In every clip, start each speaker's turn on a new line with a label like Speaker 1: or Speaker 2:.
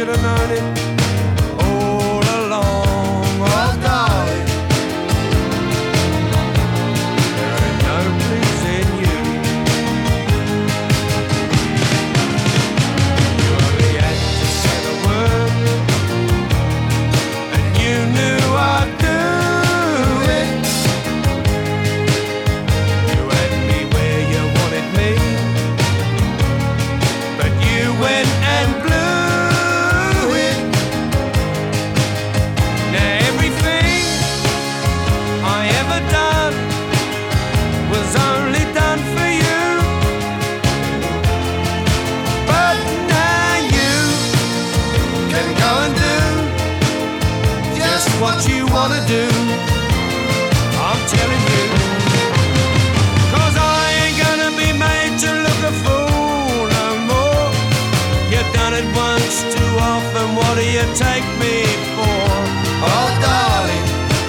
Speaker 1: have known it all along. Oh, darling, there ain't no pleasing you. You only had to say the word, and you knew I'd do it. You had me where you wanted me, but you went and blew it. Now everything I ever done was only done for you, but now you can go and do just what you wanna do. I'm telling you, 'cause I ain't gonna be made to look a fool no more. You've done it once too often, what do you take me for? Oh, darling,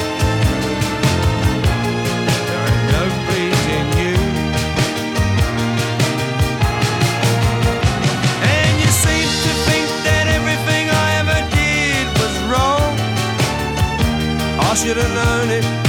Speaker 1: there ain't no pleasing you. And you seem to think that everything I ever did was wrong. I should have known it